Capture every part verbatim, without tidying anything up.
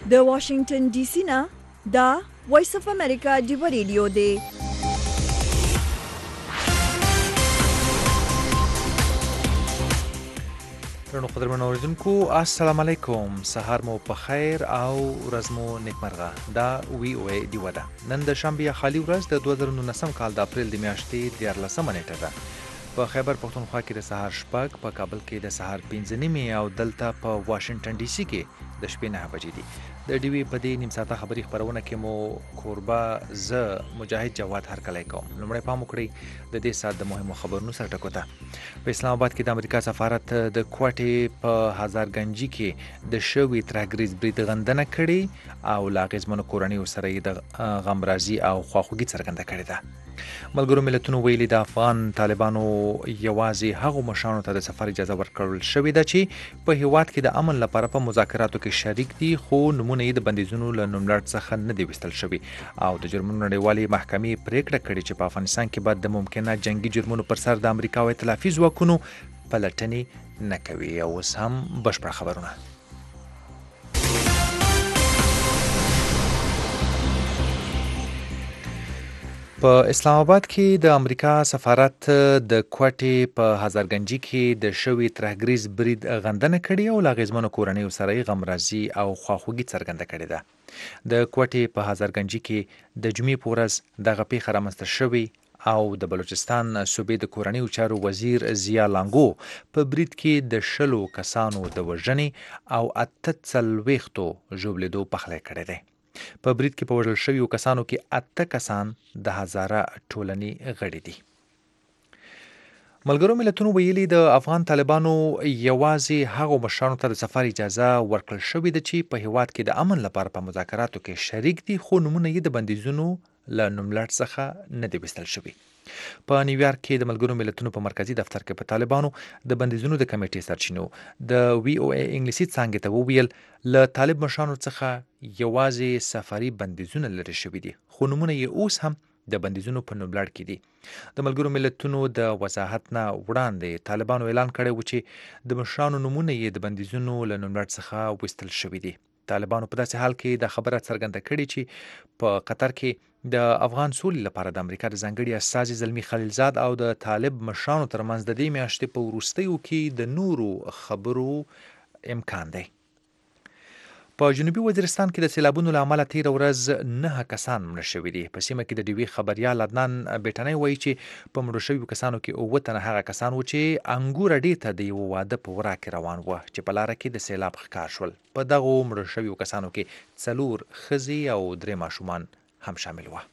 د واشنگټن ډي سي نه دا وایس اف امریکا دی ریډیو دی. درنو قدرمنو اوریدونکو السلام علیکم، سهار مو په خیر او ورځ مو نیکمرغه. دا وی او ای دی ودا نن د شنبه خالی ورځ د دوه زره نولسم کال د اپریل د میاشتې دیارلسمه نیټه ده. په خیبر پښتونخوا کې د سهار شپږ، په کابل کې د سهار پنځه نیمې او دلته په واشنگټن ډي سي کې د شپې نهه بجې دي. د ډي وی په دې نیم ساعته خبري خبرونه کې مو کوربه ز مجاهد جواد هرکلی کوم. لومړی پام وکړئ د دې ساعت د مهمو خبرونو سره ټکو ته. په اسلام آباد کې د امریکا سفارت د کوټې په هزارګنجي کې د شوي ترهګریز برید غندنه کړې او له اغېزمنو کورنیو سره یې د غمرازي او خواخوږي څرګنده کړې ده. ملګرو ملتونو ویلي د افغان طالبانو یوازې هغو مشرانو ته د سفر اجازه ورکړل شوې ده چې په هیواد کې د امن لپاره په مذاکراتو کې شریک دي، خو نومونه یې د بندیزونو له نوملړ څخه نه دي ویستل شوي. او د جرمونو نړیوالې محکمې پریکړه کړې چې په افغانستان کې به د ممکنه جنگي جرمونو پر سر د امریکا او ائتلافي ځواکونو پلټنې نه کوي. اوس هم بشپړ خبرونه. په اسلام آباد کې د امریکا سفارت د کوټې په هزارګنجي کې د شوي ترهګریز برید غندنه کړې او له اغېزمنو کورنیو سره یې غمرازي او خواخوږي څرګنده کړې ده. د کوټې په هزارګنجي کې د جمعې په ورځ دغه پیښه رامنځته شوې او د بلوچستان صوبې د کورنیو چارو وزیر ضیا لانګو په برید کې د شلو کسانو د وژنې او اته څلوېښتو ژوبلېدو پخلی کړی دی. په برید کې په وژل شویو کسانو کې اته کسان د هزاره ټولنې غړي دي. ملګرو ملتونو ویلي د افغان طالبانو یوازې هغو مشرانو ته د سفر اجازه ورکړل شوې ده چې په هیواد کې د امن لپاره په مذاکراتو کې شریک دي، خو نومونه یې د بندیزونو له نوملړ څخه نه دي ویستل شوي. په نیویارک کې د ملګرو ملتونو په مرکزی دفتر کې په طالبانو د بندیزونو د کمیټې سرچینو د وی او ای انګلیسي څانګې ته وویل له طالب مشرانو څخه یوازې سفري بندیزونه لرې شوي دي، خو نومونه یې اوس هم د بندیزونو په نوملړ کې دي. د ملګرو ملتونو د وضاحت نه وړاندې طالبانو اعلان کړی و چې د مشرانو نومونه یې د بندیزونو له نوملړ څخه ویستل شوي دي. طالبانو په داسې حال کې د خبره څرګنده کړې چې په قطر کې د افغان سولې لپاره د امریکا د ځانګړي استازي زلمي خلیلزاد او د طالب مشرانو ترمنځ د دې میاشتې په وروستیو کې د نورو خبرو امکان دی. په جنوبي وزیرستان کې د سیلابونو له امله تیره ورځ نه کسان مړه شوي دي. په سیمه کې د ډیوي خبریال عدنان بیټنی وایي چې په مړو شویو کسانو کې اووه تنه هغه کسان و چې انګور اډې ته د یوه واده په وره کې روان وو چې په لاره کې د سیلاب ښکار شول. په دغو مړو شویو کسانو کې څلور ښځې او درې ماشومان هم شامل وو.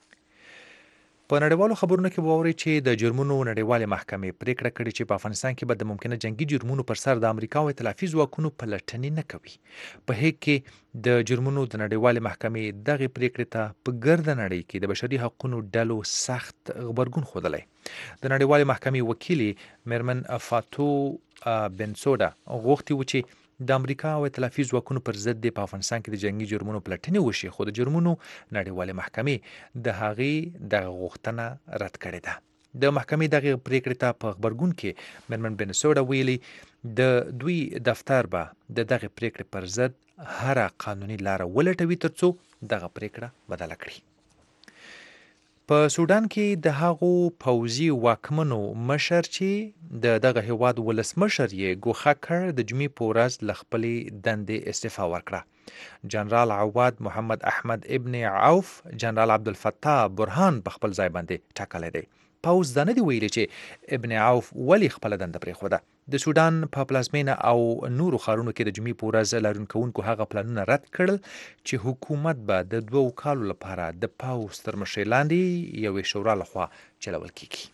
په نړیوالو خبرونو کې واوري چې د جرمونو نړیوالې محکمې پریکړه کړې چې په افغانستان کې به د ممکنه جنگي جرمونو پر سر د امریکا او ائتلافي ځواکونو پلټنې نه کوي. په هیګ کې د جرمونو د نړیوالې محکمې دغه پریکړې ته په ګرده نړۍ کې د بشري حقوقو ډلو سخت غبرګون ښودلی. د نړیوالې محکمې وکیلې میرمن فاتو بنسودا غوښتي و چې د امریکا او ائتلافي ځواکونو پر ضد په افغانستان کې د جنگي جرمونو پلټنې وشي، خو د جرمونو نړیوالې محکمې د هغې دغه غوښتنه رد کړې ده. د محکمې دغه پریکړې ته په غبرګون کې میرمن بنسودا ویلي د دوی دفتر به د دغه پریکړې پر ضد هره قانوني لاره ولټوي ترڅو دغه پریکړه بدله کړي. په سودان کې د هغو پوځي واکمنو مشر چې د دغه هیواد ولسمشر یې ګوښه کړ د جمعې په ورځ له خپلې دندې استعفا ورکړه. جنرال عواد محمد احمد ابن عوف جنرال عبدالفتاح برهان په خپل ځای باندې ټاکلی دی. پوځ دا نه دی ویلي چې ابن عوف ولې خپله دنده پرېښوده. د سودان په پلازمینه او نورو ښارونو کې د جمعې په ورځ لاریون کوونکو هغه پلانونه رد کړل چې حکومت به د دوو کالو لپاره د پوځ تر مشرۍ لاندې یوې شورا لخوا چلول کیږي.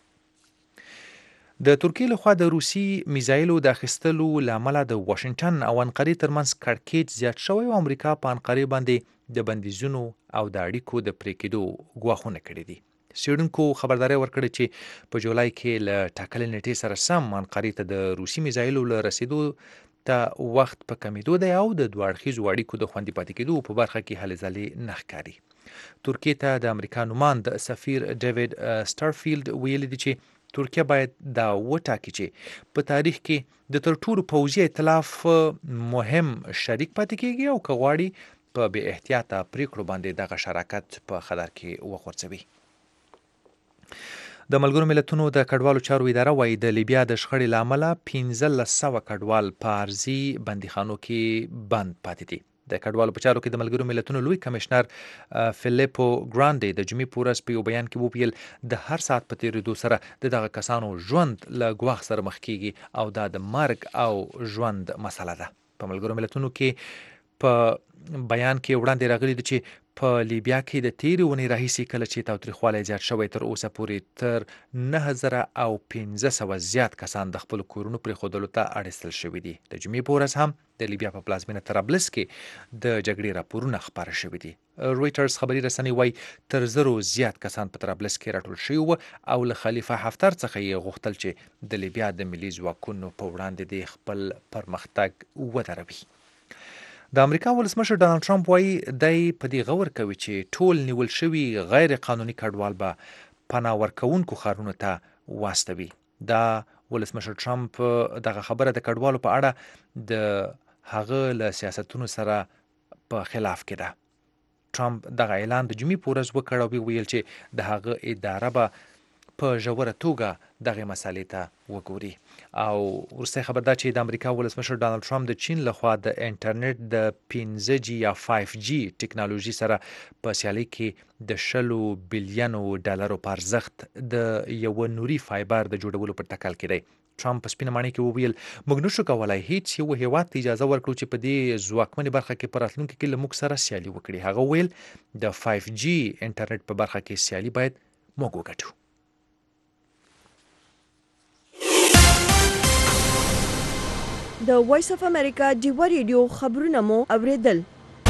د ترکیې لخوا د روسي میزایلو د اخیستلو له امله د واشنګټن او انقرې ترمنځ کړکېچ زیات شوی او امریکا په انقرې باندې د بندیزونو او د اړیکو د پرې کېدو ګواښونه کړي دي. څېړونکو خبرداری ورکړې چې په جولای کې له ټاکلې نیټې سره سم انقرې ته د روسي میزایلو له رسیدو ته وخت په کمیدو دی او د دوه اړخیزو اړیکو د خوندي پاتې کېدو په برخه کې هلې ځلې نه ښکاري. ترکیې ته د امریکا نوماند سفیر ډیوډ سټارفیلډ ویلي دي چې ترکیه باید دا وټاکي چې په تاریخ کې د تر ټولو پوځي ائتلاف مهم شریک پاتې کېږي او که غواړي په بې احتیاطه پریکړو باندې دغه شراکت په خطر کې وغورځوي. د ملګرو ملتونو د کډوالو چارو اداره وایي د لیبیا د شخړې له امله پنځلس سوه کډوال په ارزي بندیخانو کې بند پاتې دي. د کډوالو په چارو کې د ملګرو ملتونو لوی کمشنر فلیپو ګرانډي د جمعې په ورځ په یو بیان کې وویل د هر ساعت په تېرېدو سره د دغه کسانو ژوند له ګواښ سره مخ کیږي او دا د مرګ او ژوند مسله ده. په ملګرو ملتونو کې په بیان کې وړاندې راغلي دي چې په لیبیا کې د تیرې اونۍ راهیسې کله چې تاوتریخوالی زیات شوی تر اوسه پورې تر نهه زره او پنځه سوه زیات کسان د خپلو کورونو پرېښودلو ته اړ ایستل شوي دي. د جمعې په ورځ هم د لیبیا په پلازمینه طرابلس کې د جګړې راپورونه خپاره شوي دي. رویټرز خبري رسنۍ وایي تر زرو زیات کسان په طرابلس کې راټول شوي وو او له خلیفه حفتر څخه یې غوښتل چې د لیبیا د ملي ځواکونو په وړاندې د خپل پرمختګ ودروي. د امریکا ولسمشر ډانلډ ټرمپ وایي دی په دې غور کوي چې ټول نیول شوي غیر قانوني کډوال به پناه ورکوونکو ښارونو ته واستوي. دا ولسمشر ټرمپ دغه خبره د کډوالو په اړه د هغه له سیاستونو سره په خلاف کې ده. ټرمپ دغه اعلان د جمعې په ورځ وکړ او ویل چې د هغه اداره به په ژوره توګه دغه مسالې ته وګوري. او وروستی خبر دا چې د امریکا ولسمشر ډانلډ ټرمپ د چین لخوا د انټرنیټ د پنځه جی یا فایف جی ټکنالوژي سره په سیالۍ کې د شلو بلیونو ډالرو په ارزښت د یوه نوري فایبر د جوړولو پر تکل کې دی. ټرمپ په سپینه ماڼۍ کې وویل موږ نشو کولای هیڅ یو هیواد ته اجازه ورکړو چې په دې ځواکمنې برخه کې په راتلونکي کې له موږ سره سیالي وکړي. هغه ویل د فایف جی انټرنیټ په برخه کې سیالي باید موږ وګټو. د وایس اف امریکا ډیوا ریډیو خبرونه مو اوریدل.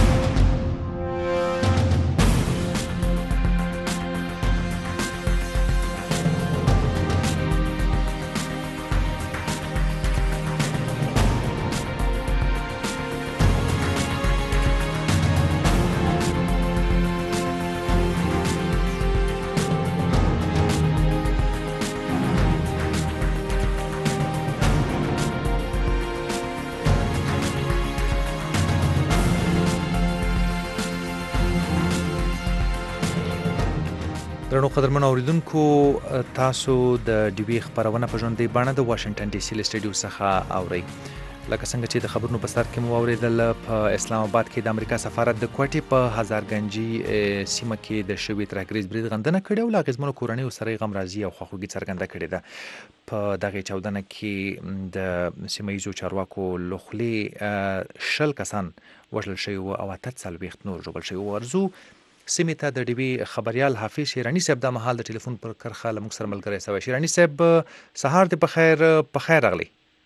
درنو قدرمنو اوریدونکو تاسو د ډیوی خبرونه په ژوندۍ بڼه د واشنگټن ډي سي له سټډیو څخه اورئ. لکه څنګه چې د خبرونو په سر کې مو اوریدل په اسلام آباد کې د امریکا سفارت د کوټې په هزارګنجي سیمه کې د شوي ترهګریز برید غندنه کړې او له اغېزمنو کورنیو سره یې غمرازي او خواخوږي څرګنده کړې ده. په دغې چاودنه کې د سیمه ییزو چارواکو له خولې شل کسان وژل شوي وو او اته څلوېښت نور ژوبل شوي وو. ارزو سیمې ته د ډیوی خبریال حافظ شیراني صاحب دا مهال د ټلیفون پر کرښه له موږ سره ملګری شوی. شیراني صاحب سهار دې په خیر په خیر راغلی.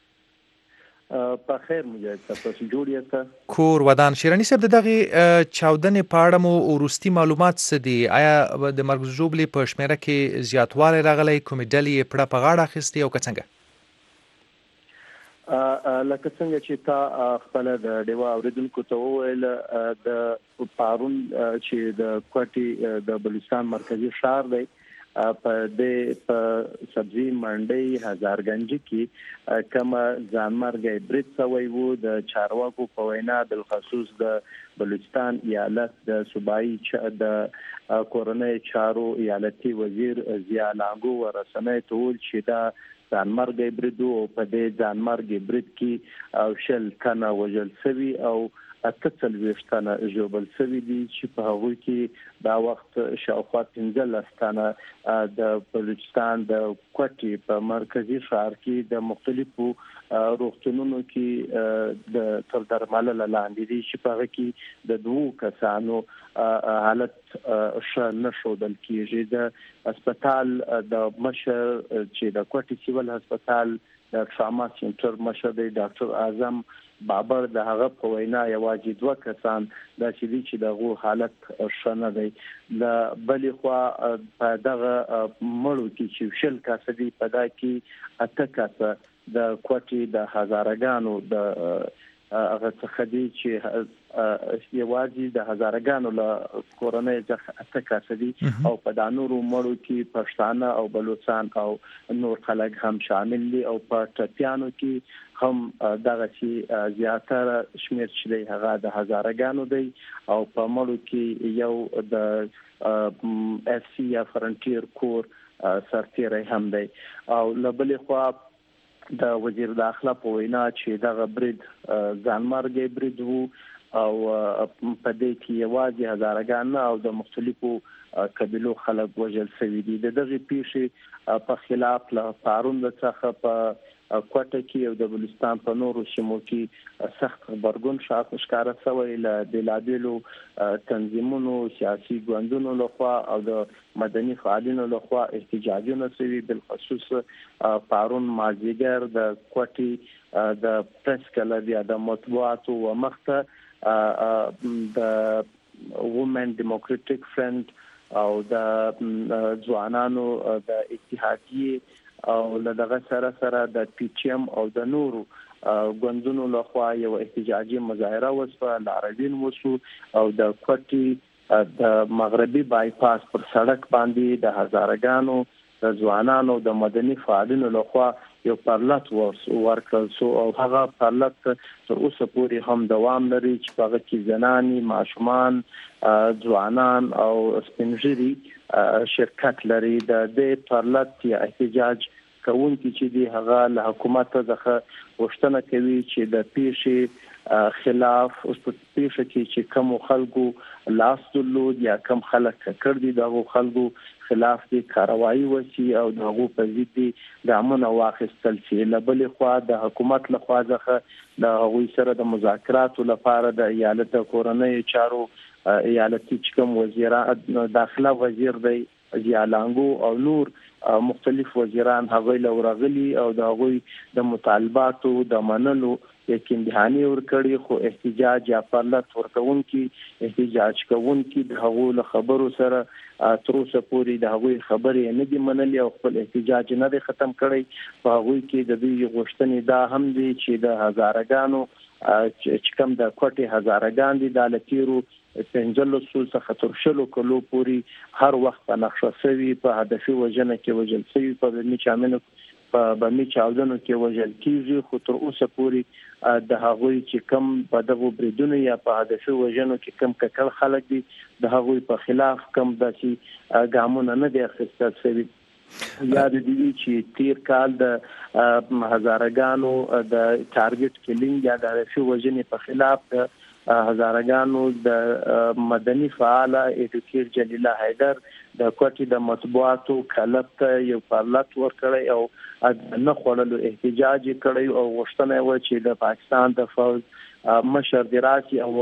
په خیر مجاهد تاسو جوړ یاست کور ودان. شیراني صاحب د دغه چاودنې په اړه مو وروستي معلومات څه دي؟ آیا د مرګ ژوبلې په شمیره کې زیاتوالی راغلی؟ کومې ډلې یې پړه په غاړه اخیستې او که څنګه؟ لکه څنګه چې تا خپل د ډیوا اوریدونکو ته وویل د پارون چې د کوټي د بلوچستان مرکزی ښار دی په دې په سبزی منډي هزارګنج کې کما ځانمرګي برید شوی وو. د چارواکو په وینا د خصوص د بلوچستان ایالت د صوبایي د کورنۍ چارو ایالتي وزیر ضیا لانګو ورسنه ټول چې دا ځانمرګي برید او په دې ځانمرګي برید کې او شل کنه وجل سوي او اته څلوېښت تنه ژوبل شوي دي چې په هغوی کې دا وخت شاوخوا پنځلس تنه د بلوچستان د کوټي په مرکزی ښار کې د مختلفو روغتونونو کې د تر درملنې لاندې دي چې په هغه کې د دوه کسانو حالت ښه نشودل کېږي. د هسپتال د مشر چې د کوټي سیول هسپتال د ټراما سنټر مشر دی ډاکټر اعظم بابر د هغه په وینا یوازې دوه کسان د چې چې دغه حالت ښه نه دی. د بلې خوا په دغه مړو کې چې شل کسه دي په دا کې اته کسه د کوټي د هزارګانو د هغه څه دي چې یوازې د هزارګانو له کورنۍ څخه اته کسه دي او په دانورو مړو کې پښتانه او بلوچستان او نور خلک هم شامل دي او په ټپيانو کې هم دغه چې زیاتره شمیر چې دی هغه د هزارګانو دی او په مړو کې یو د اف سی یا فرنټیر کور سرتیری هم دی او لبلې خوا د وزیر داخله په وینا چې دغه برید ځانمرګي برید وو او په دې کې یوازې هزارګان او د مختلفو قبيلو خلک وژل شوي دي د دغه پیښې په خلاف له پارون څخه په کوټه کې او د بلوچستان په نورو سیمو کې سخت خبرګون شاته ښکارا شوی له بلادلو تنظیمونو سیاسي ګوندونو لخوا او د مدني فعالینو لخوا احتجاجونه شوي بالخصوص پارون مازیګر د کوټي د پریس کلب یا د مطبوعاتو و مخته د وومن ډیموکراټیک فرند او د ځوانانو د اتحادیه او لدغه سره سره د پی چی ام او د نورو ګوندونو لخوا یو احتجاجي مظاهره وسوه لاروین وشو او د کوټي د مغربي بایپاس پر سړک باندې د هزارګانو د ځوانانو د مدني فعالینو لخوا یو پرلط ورکړل شو او هغه پرلط تر اوسه پورې هم دوام لري چې هغه کې زناني ماشومان ځوانان او سپینږیري شرکت لري د دې پرلط یا احتجاج کوونکي چې دی هغه له حکومت څخه غوښتنه کوي چې د پیښې خلاف اوس په پیښه کې چې کوم خلکو لاس درلود یا کوم خلک کړ دي دغه خلکو خلاف دي کاروایی وشي او دغه په ضد دي ګامونه واخیستل شي لبلې خوا د حکومت لخوا ځخه د هغوی سره د مذاکراتو لپاره د ایالت کورنۍ چارو ایالتي چکم وزیر داخله وزیر دی ځیالانګو او نور مختلف وزیران هغوی لورغلي او د هغوی د مطالباتو د منلو یقین دهاني ورکړي خو احتجاج یا پرلط ورکوونکي احتجاج کوونکي د هغوی له خبرو سره تر اوسه پورې د هغوی خبرې نه دي منلي او خپل احتجاج نه دی ختم کړی په هغوی کې د دوی غوښتنې دا هم دي چې د هزارګانو چې کوم د کوټي هزارګان دي د لتیرو پنځلو سول څخه تر شلو کلو پورې هر وخت په نقشه سوي په هدفي وجنه کې وجل سوي په بمی چامنو په بمی چاودنو کې وجل کیږي خو تر اوسه پورې د هغوی چې کم په دغه بریدونو یا په هدفي وجنو کې کم ککړ خلک دي د هغوی په خلاف کم داسي ګامونه نه دي اخیستل شوي یاد دي چې تیر کال د هزارګانو د ټارګټ کلینګ یا د هدفي وجنې په خلاف د هزارګانو د مدني فعال ایډوکیټ جلیله حیدر د کوټي د مطبوعاتو کلب ته یو پرلط ورکړی او نه خړلو احتجاج کړی او غوښتنه و چې د پاکستان د فوج مشر دراسي او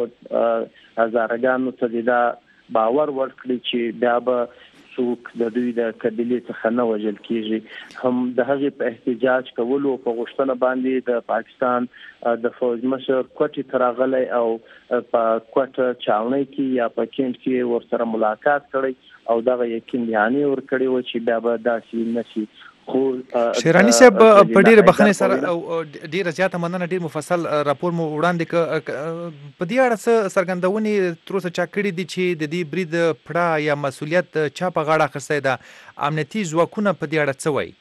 هزارګانو ته دا باور ورکړي چې بیا به څوک د دوی د قبيله څخه نه وژل کیږي هم د هغې په احتجاج کولو په غوښتنه باندې د پاکستان د فوج مشر کوټي تراغلی او په کوټه چاونۍ کې یا په کینټ کې ورسره ملاقات کړی او دغه یقین دهاني ورکړی و چې بیا به داسې نشي شیرانی صاحب په ډیره بخنه سره او ډیره زیاته مننه ډیر مفصل راپور مو وړاندې ک په دې اړه سرګندونې تر اوسه چا کړی دي چې د دې برید پړه یا مسولیت چا په غاړه اخیستی ده امنیتي ځواکونه په دې اړه څه وایي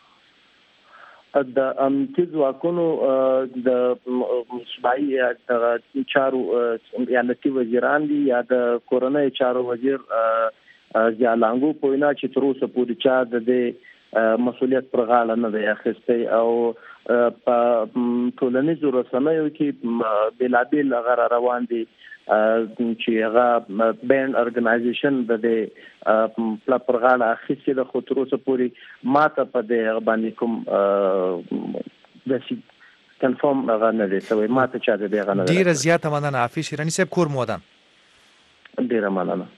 د امنیتي ځواکونو د صوبایي چارو ایالتي وزیران دي یا د کورنۍ چارو وزیر ځیالانګو په وینا چې تر اوسه پورې چا د دې مسولیت پر غاړه نه دی اخیستی او په ټولنیزو رسنیو کې بېلابېل هغه را روان دي چې هغه بینډ ارګنایزیشن د دې پر غاړه اخیستې ده خو تر اوسه پورې ماته په دې باندې کوم داسې کنفرم هغه نه دی شوی ماته چا د دې هغه نه دی ډېره زیاته مننه حافظ شیراني صاحب کور مو ودان ډېره مننه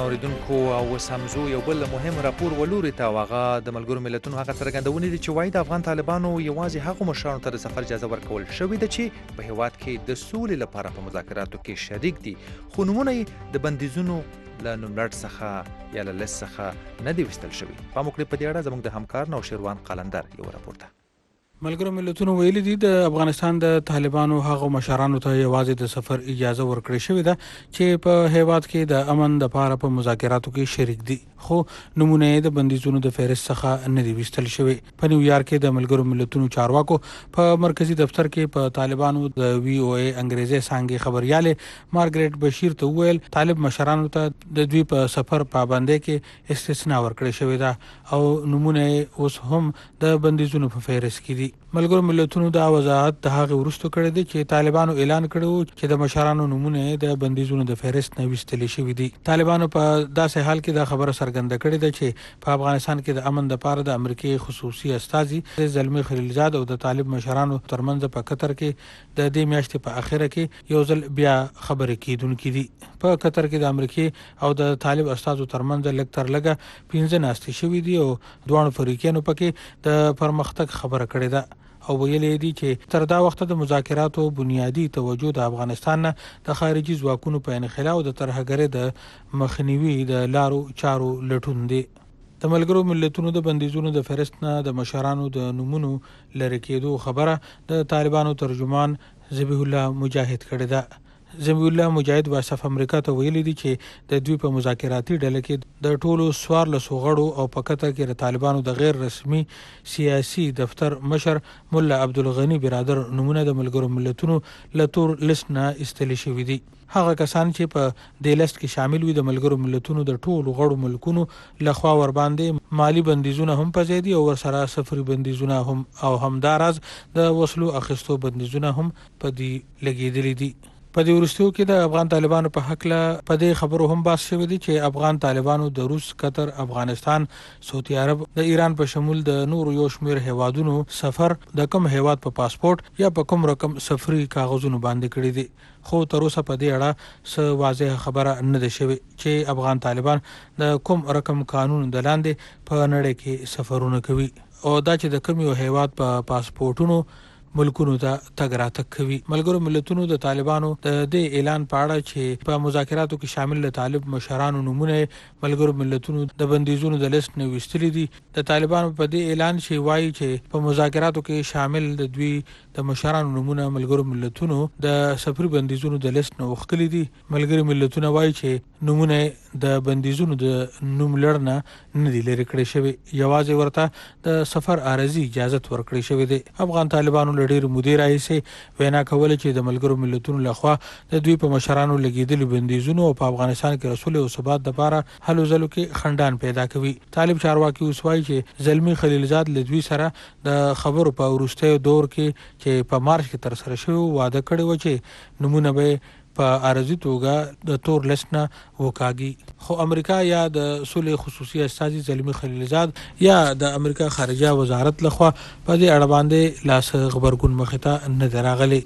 اوریدونکو او سمزو یو بل مهم راپور ولوري ته واغه د ملګرو ملتونو هغه څرګندونې دي چې وايي د افغان طالبانو یوازې هغو مشرانو ته د سفر اجازه ورکول شوې ده چې په هیواد کې د سولې لپاره په مذاکراتو کې شریک دي، خو نومونه یې د بندیزونو له نوملړ څخه یا له لیست څخه نه دي ویستل شوي. پام وکړئ په دې اړه زموږ د همکار نوشیروان قلندر یو راپور ته. ملګرو ملتونو ویلي دي د افغانستان د طالبانو هغو مشرانو ته یوازې د سفر اجازه ورکړې شوې ده چې په هیواد کې د امن لپاره په مذاکراتو کې شریک دي، خو نمونه د بندیزونو د فهرست څخه نه دي ویستل شوي. په نیویارک کې د ملګرو ملتونو چارواکو په مرکزی دفتر کې په طالبانو د وی او ای انګریزي څانګې خبرياله مارګریټ بشیر ته وویل طالب مشرانو ته د دوی په سفر پابندۍ کې استثناء ورکړې شوې ده او نمونه اوس هم د بندیزونو په فهرست کې دي. ملګرو ملتونو دا وضاحت د هغه وروسته کړی دی چې طالبانو اعلان کړو چې د مشرانو نمونه د بندیزونو د فهرست نه ویستل شوي دي. طالبانو په داسې حال کې دا خبره څرګنده کړې ده چې په افغانستان کې د امن لپاره د امریکای خصوصي استازي زلمی خلیلزاد او د طالب مشرانو ترمنځ په قطر کې د دې میاشتې په اخره کې یو ځل بیا خبرې کیدونکې دي. په قطر کې د امریکای او د طالب استازو ترمنځ لږ تر لږه پنځه ناستې شوي دي او دوه فریقینو پکې د پرمختګ خبره کړې ده او ویلي دي چې تر دا وخت د مذاکراتو بنیادی توجه د افغانستان نه د خارجي ځواکونو په انخلا او د ترهګرۍ د مخنیوي د لارو چارو لټون دي. د ملګرو ملتونو د بندیزونو د فهرست نه د مشرانو د نومونو لرې کېدو خبره د طالبانو ترجمان ذبیح الله مجاهد کړې ده. ذبیح الله مجاهد واسف امریکا ته ویلي دي چې د دوی په مذاکراتي ډله کې د ټولو څوارلسو غړو او په قطر کې د طالبانو د غیر رسمي سیاسي دفتر مشر مولا عبدالغني برادر نمونه د ملګرو ملتونو له تور لیست نه ایستل شوي دي. هغه کسان چې په دې لیست کې شامل وي د ملګرو ملتونو د ټولو غړو ملکونو لخوا ور باندې مالی بندیزونه هم پځې دي او ورسره سفري بندیزونه هم او همداراز د وسلو اخیستو بندیزونه هم په دې لګېدلي دي. په دې وروستیو کې د افغان طالبانو په حق له په دې خبرو هم بحث شوی دی چې افغان طالبانو د روس، قطر، افغانستان، سعودي عرب، د ایران په شمول د نورو یو شمېر هیوادونو سفر د کوم هیواد په پاسپورت یا په کوم رقم سفري کاغذونو باندې کړی دي، خو تر اوسه په دې اړه څه واضح خبره نه ده شوې چې افغان طالبان د کوم رقم قانون د لاندې په نړۍ کې سفرونه کوي او دا چې د کوم یو هیواد په پاسپورتونو ملکونو ته تګ راتګ کوي. ملګرو ملتونو د طالبانو د دې اعلان په اړه چې په مذاکراتو کې شامل د طالب مشرانو نمونه ملګرو ملتونو د بندیزونو د لیست نه ویستلي دي. د طالبانو په دې اعلان چې وایي چې په مذاکراتو کې شامل د دوی د مشرانو نمونه ملګرو ملتونو د سفري بندیزونو د لیست نه وښکلي دي. ملګرو ملتونه وایي چې نمونه د بندیزونو د نوم لړ نه نه دي لرې کړی شوی، یوازې ورته د سفر عارضي اجازه ورکړی شوی دی. افغان طالبانو ډېر مدیر راهیسې وینا کوله چې د ملګرو ملتونو لخوا د دوی په مشرانو لګېدلي بندیزونو او په افغانستان کې رسول او ثبات لپاره هلو ځلو کې خنډان پیدا کوي. طالب چارواکي اوس وایي چې زلمی خلیلزاد له دوی سره د خبرو په وروستیو دور کې چې په مارچ کې ترسره شوی واده کړی و چې نمونه به په عارضي توګه د تور لیست نه وکاږي، خو امریکا یا د سولې خصوصي استازي زلمی خلیلزاد یا د امریکا خارجه وزارت لخوا په دې اړه باندې لاس غبرګون مخې ته نه دی راغلی.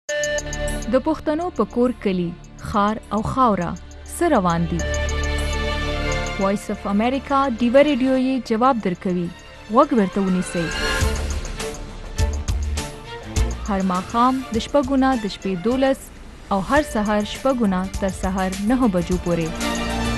د پښتنو په کور کلي خار او خاوره څه روان دي؟ وایس اف امریکا ډیوه ریډیو یې جواب درکوي، غوږ ورته ونیسئ. هر ماښام د شپږو نه د شپې دولس او هر سهار شپږو نه تر سهار نهو بجو پورې.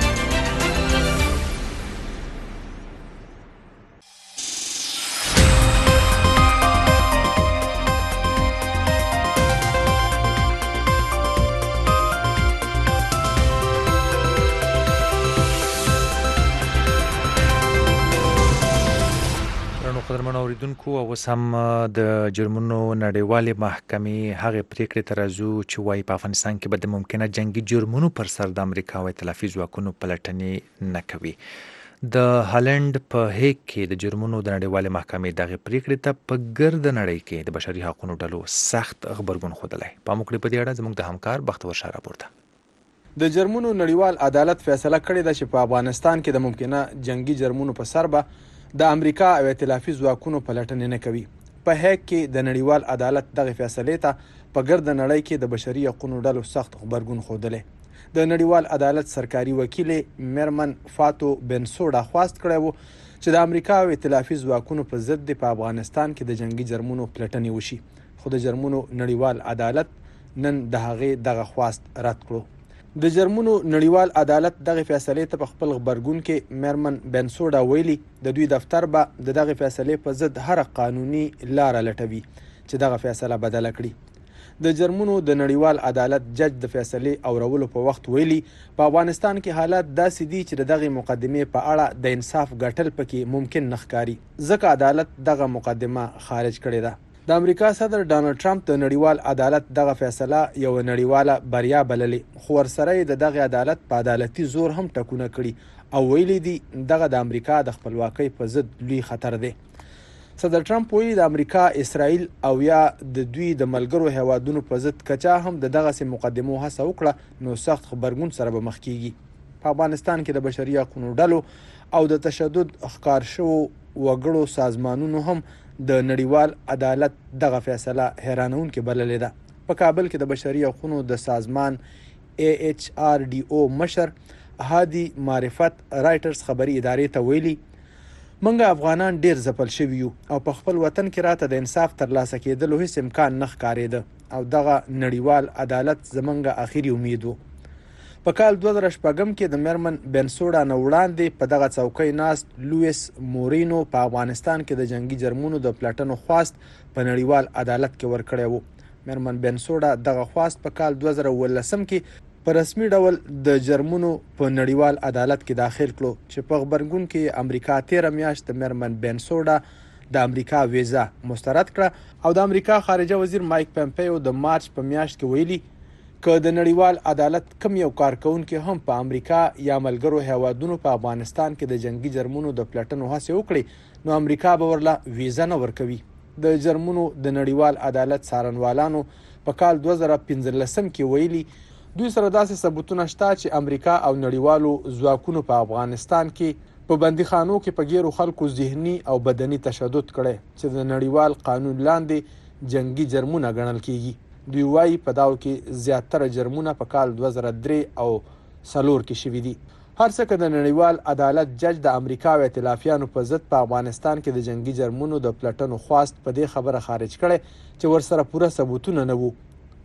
قدرمنو اوریدونکو او اوس هم د جرمونو نړیوالې محکمې هغې پریکړې ته راځو چې وایي په افغانستان کې به د ممکنه جنګي جرمونو پر سر د امریکا او ائتلافي ځواکونو پلټنې نه کوي. د هالند په هیګ کې د جرمونو د نړیوالې محکمې دغې پریکړې ته په ګرده نړۍ کې د بشري حقونو ډلو سخت غبرګون ښودلی. پام وکړئ په دې اړه زموږ د همکار بختور شاه راپور ته. د جرمونو نړیوال عدالت فیصله کړې ده چې په افغانستان کې د ممکنه جنگي جرمونو په سر به د امریکا او ائتلافي ځواکونو پلټنې نه کوي. په هیګ کې د نړیوال عدالت دغه فیصلې ته په ګرده نړۍ کې د بشري حقونو ډلو سخت غبرګون ښودلی. د نړیوال عدالت سرکاري وکیل میرمن فاتو بنسوډا خواست کړی و چې د امریکا او ائتلافي ځواکونو په ضد د په افغانستان کې د جنگي جرمونو پلټنې وشي، خو د جرمونو نړیوال عدالت نن د هغې دغه خواست رد کړو. د جرمونو نړیوال عدالت دغه فیصلې ته په خپل غبرګون کې میرمن بنسوډا ویلي د دوی دفتر به د دغه فیصلې په ضد هر قانوني لاره لټوي چې دغه فیصله بدله کړي. د جرمونو د نړیوال عدالت جج د فیصلې اورولو په وخت ویلي په افغانستان کې حالات داسې دي چې د دغه مقدمې په اړه د انصاف ګټل پکې ممکن نه ښکاري، ځکه عدالت دغه مقدمه خارج کړې ده. د امریکا صدر ډانلډ ټرمپ د نړیوال عدالت دغه فیصله یو نړیواله بریا بللې، خو ورسره یې د دغه عدالت په عدالتي زور هم ټکونه کړي او ویلي دي دغه د امریکا د خپلواکۍ په ضد لوی خطر دی. صدر ټرمپ ویلي د امریکا، اسرائیل او یا د دوی د ملګرو هیوادونو په ضد کچا هم د دغسې مقدمو هڅه وکړه نو سخت غبرګون سره به مخ کیږي. په افغانستان کې د بشري حقونو ډلو او د تشدد ښکار شوو وګړو سازمانونو هم د نړیوال عدالت دغه فیصله حیرانونکې بللې ده. په کابل کې د بشري حقونو د سازمان ای ایچ آر ډي او مشر هادي معرفت رایټرز خبري ادارې ته ویلي منګه افغانان ډیر ځپل شوي یو او په خپل وطن کې راته د انصاف ترلاسه کېدلو هیڅ امکان نه ښکارېده او دغه نړیوال عدالت زمونږ اخري امید و. په کال دوه زره شپږم کې د میرمن بنسوډا نه وړاندې په دغه څوکۍ ناست لویس مورینو په افغانستان کې د جنگي جرمونو د پلټنو خواست په نړیوال عدالت کې ورکړی و. میرمن بنسوډا دغه خواست په کال دوه زره اوولسم کې په رسمي ډول د جرمونو په نړیوال عدالت کې داخل کړو چې په غبرګون کې امریکا تیره میاشت د میرمن بنسوډا د امریکا ویزا مسترد کړه او د امریکا خارجه وزیر مایک پمپیو د مارچ په میاشت کې ویلي که د نړیوال عدالت کم یو کارکونکي هم په امریکا یا ملګرو هیوادونو په افغانستان کې د جنگي جرمونو د پلټنو هڅې وکړي نو امریکا به ورله ویزا نه ورکوي. د جرمونو د نړیوال عدالت څارنوالانو په کال دوه زره پنځلسم کې ویلي دوی سره داسې ثبوتونه شته چې امریکا او نړیوالو ځواکونو په افغانستان کې په بندیخانو کې په ګیرو خلکو ذهني او بدني تشدد کړی چې د نړیوال قانون لاندې جنگي جرمونه ګڼل کیږي. دوی وایي په داو کې زیاتره جرمونه په کال دوه زره درې او څلور کې شوي دي. هر څه که د نړیوال عدالت جج د امریکا او ائتلافیانو په ضد په افغانستان کې د جنگي جرمونو د پلټنو خواست په دې خبره خارج کړی چې ورسره پوره ثبوتونه نه وو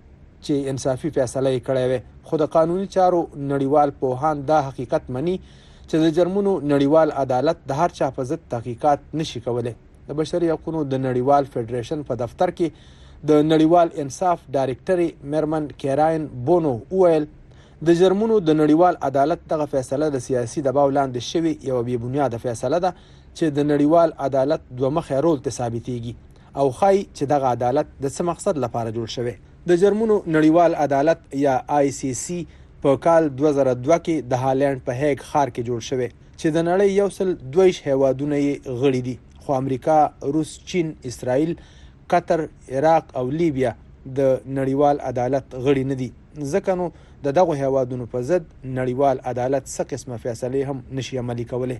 چې انصافي فیصله یې کړې وي، خو د قانوني چارو نړیوال پوهان دا حقیقت مني چې د جرمونو نړیوال عدالت د هر چا په ضد تحقیقات نشي کولی. د بشري حقونو د نړیوال فدریشن په دفتر کې د نړیوال انصاف ډایرکټري میرمن کیراین بونو وویل د جرمونو د نړیوال عدالت دغه فیصله د سیاسي دباو لاندې شوې یوه بې بنیاده فیصله ده چې د نړیوال عدالت دوه مخی رول ته ثابتېږي او ښایي چې دغه عدالت د څه مقصد لپاره جوړ شوی. د جرمونو نړیوال عدالت یا آی سی سی په کال دوه زره دوه کې د هالند په هیګ ښار کې جوړ شوی چې د نړۍ یو سل دوه ویشت هیوادونه یې غړي دي، خو امریکا، روس، چین، اسرائیل، قطر، عراق او لیبیا د نړیوال عدالت غړي نه دي، ځکه نو د دغو هیوادونو په ضد نړیوال عدالت څه قسمه فیصلې هم نشي عملي کولی.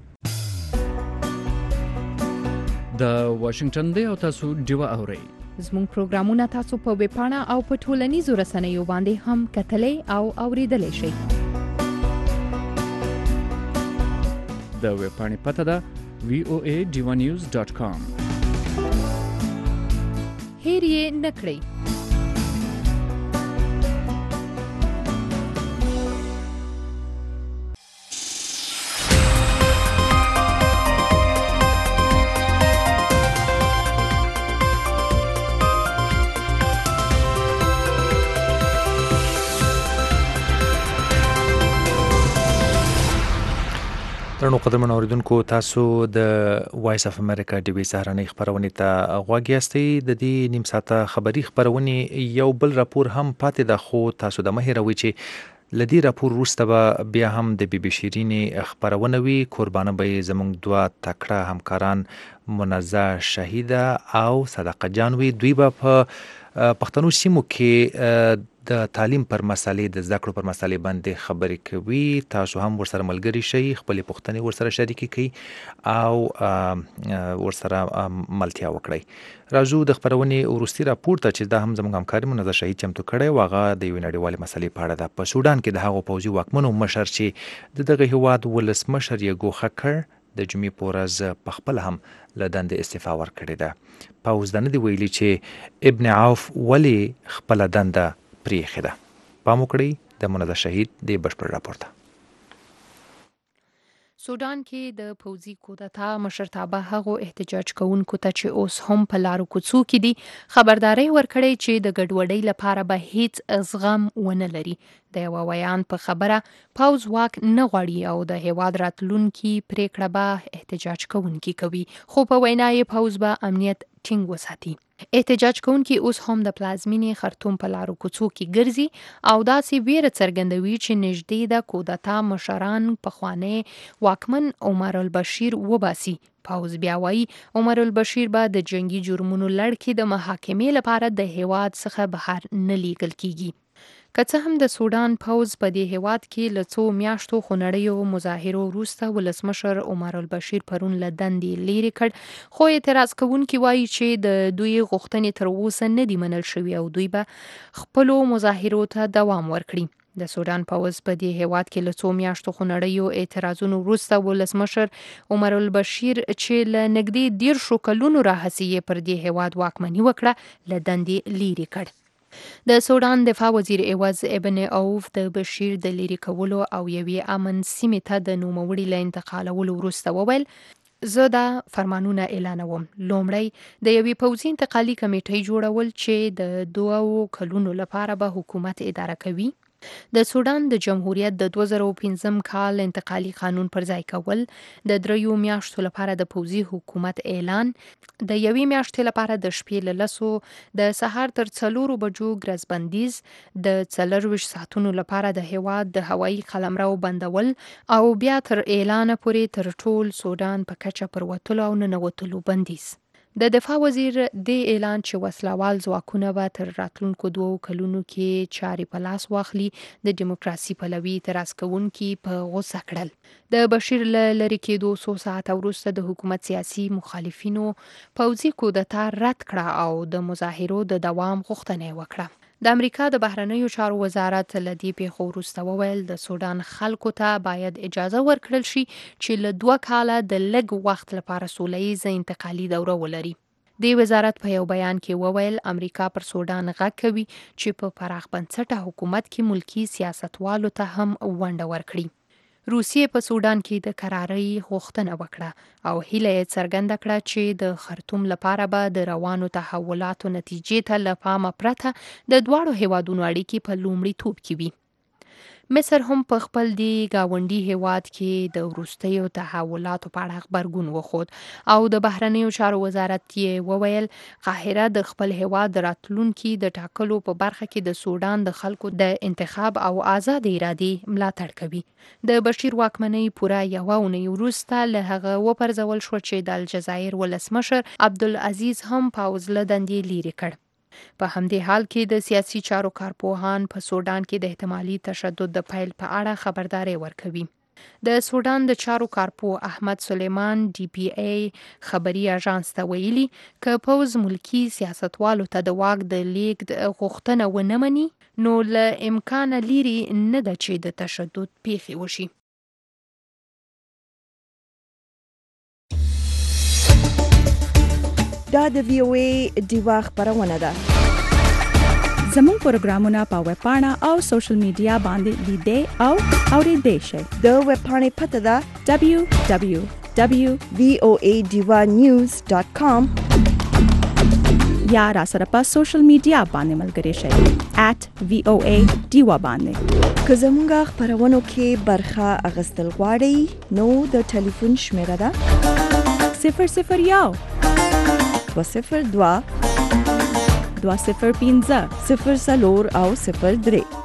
د واشنگټن دی او تاسو ډیوه اورئ. زموږ پروګرامونه تاسو په ویب پاڼه او په ټولنیزو رسنیو باندې هم کتلای او اوریدلای شئ. د ویب پاڼې پته ده وی او ای ډیوه نیوز ډاټ کام. هیر یې نکړئ. درنو قدرمن اوریدونکو، تاسو د وایس اف امریکا ډي وي سهارنۍ خبرونې ته غوږ یاستئ. د دې نیم ساعته خبري خبرونې یو بل راپور هم پاتې ده، خو تاسو د مه هېروئ چې له دې راپور وروسته به بیا هم د بي بي شیرینې خپرونه وي. قربانه به یې زموږ دوه تکړه همکاران منزه شهیده او صدقه جان وي. دوی به په پښتنو سیمو کې د تعلیم پر مسالې د زده کړو پر مسالې باندې خبرې کوي. تاسو هم ورسره ملګري شئ، خپلې پوښتنې ورسره شریکې کړئ او ورسره ملتیا وکړئ. راځو د خپرونې وروستي راپور ته چې دا هم زموږ همکاري منظر شهید چمتو کړی و، هغه د یوې نړیوالې مسلې په اړه ده. په سودان کې د هغو پوځي واکمنو مشر چې د دغه هیواد ولسمشر یې ګوښه کړ د جمعې په ورځ پخپله هم له دندې استعفا ورکړې ده. پوځ دا نه دي ویلي چې ابن عوف ولې خپله دنده پرېښې ده. پام وکړئ د منظر شهید د بشپړ راپور ته. سودان کې د پوځي کودتا مشرتابه هغو احتجاج کوونکو ته چې اوس هم په لارو کوڅو کې دي خبرداري ورکړې چې د ګډوډۍ لپاره به هیڅ زغم ونه لري. د یوه ویان په خبره پوځ واک نه غواړي او د هیواد راتلونکي پریکړه به احتجاج کوونکي کوي، خو په وینا یې پوځ به امنیت ټینګ وساتي. احتجاج کوونکي اوس هم د پلازمینې خرطوم په لارو کوڅو کې ګرځي او داسې ویره څرګندوي چې نږدې د کودتا مشران پخوانی واکمن عمر البشیر وباسي. پوځ بیا وایي عمر البشیر به د جنگي جرمونو لړ کې د محاکمې لپاره د هیواد څخه بهر نه لیږل کیږي. که څه هم د سودان پوځ په دې هیواد کې له څو میاشتو خونړیو مظاهرو وروسته ولسمشر عمر البشیر پرون له دندې لیرې کړ، خو اعتراض کوونکي وایي چې د دوی غوښتنې تر اوسه نه دي منل شوي او دوی به خپلو مظاهرو ته دوام ورکړي. د سودان پوځ په دې هیواد کې له څو میاشتو خونړیو اعتراضونو وروسته ولسمشر عمر البشیر چې له نږدې دیرشو کلونو راهیسې یې پر دې هیواد واکمني وکړه له دندې لیرې کړ. د سودان دفاع وزیر عوض ابن عوف د بشیر د لیرې کولو او یوې امن سیمې ته د نوموړي له انتقالولو وروسته وویل زه دا فرمانونه اعلانوم. لومړی د یوې پوځي انتقالي کمیټې جوړول چې د دوو کلونو لپاره به حکومت اداره کوي. د سودان د جمهوریت د دوه زره پنځم کال انتقالي قانون پر ځای کول، د دریو میاشتو لپاره د پوځي حکومت اعلان، د یوې میاشتې لپاره د شپې له لسو د سهار تر څلورو بجو ګرځبندیز، د څلرویشت ساعتونو لپاره د هیواد د هوایي قلمرو بندول او بیا تر اعلانه پورې تر ټول سودان په کچه پر وتلو او ننوتلو بندیز. د دفاع وزیر د اعلان چې وسلوال ځواکونه به تر راتلونکو دوو کلونو کې چارې په لاس واخلي د دیموکراسي پلوي اعتراض کوونکي په غوسه کړل. د بشیر له لرې کېدو څو ساعته وروسته د حکومت سیاسي مخالفینو پوځي کودتا رد کړه او د مظاهرو د دوام غوښتنه وکړه. د امریکا د بهرنیو چارو وزارت له دې پیښو وروسته وویل د سودان خلکو ته باید اجازه ورکړل شي چې له دوه کاله د لږ وخت لپاره سوله ییزه انتقالي دوره ولري. د وزارت په یو بیان کې وویل امریکا پر سودان غږ کوي چې په پراخ بنسټه حکومت کې ملکی سیاستوالو ته هم ونډه ورکړي. روسیې په سودان کې د قرارۍ غوښتنه وکړه او هیله یې څرګنده کړه چې د خرطوم لپاره به د روانو تحولاتو نتیجې ته له پامه پرته د دواړو هیوادونو اړیکې په لومړیتوب کې وي. مصر هم په خپل دی گاونډي هیواد کې د وروستیو تحولاتو په اړه خبرګون وښود او د بهرنیو چارو وزارت یې وویل قاهره د خپل هیواد راتلونکي د ټاکلو په برخه کې د سودان د خلکو د انتخاب او آزاد ارادې ملاتړ کوي. د بشیر واکمنۍ پوره یوه اونۍ وروسته له هغه وپرځول شو چې د الجزایر ولسمشر عبدالعزیز هم پوځ له دندې لیرې کړ. په همدې حال کې د سیاسي چارو کارپوهان په سودان کې د احتمالي تشدد د پیل په اړه خبرداري ورکوي. د سودان د چارو کارپوه احمد سلیمان ډي پی ای خبري اژانس ته ویلي که پوځ ملکی سیاستوالو ته د واک د لیږد غوښتنه ونه مني نو له امکانه لیرې نه ده چې د تشدد پیښې وشي. دا د وی او ای ډیوا خبرونه ده. زموږ پروګرامونه په ویب پاڼه او سوشل میډیا باندې لیدئ او اوریدئ شئ. د ویب پاڼې پته ده دبلیو دبلیو دبلیو ډاٹ وی او ای ډیوا نیوز ډاٹ کام یا را سره په سوشل میډیا باندې ملګري شئ ایٹ وی او ای ډیوا باندې. که زموږ خبرونو کې برخه اخیستل غواړئ نو د ټلیفون شمیره ده صفر صفر یو دوه صفر دوه دوه صفر پنځه صفر څلور او صفر درې.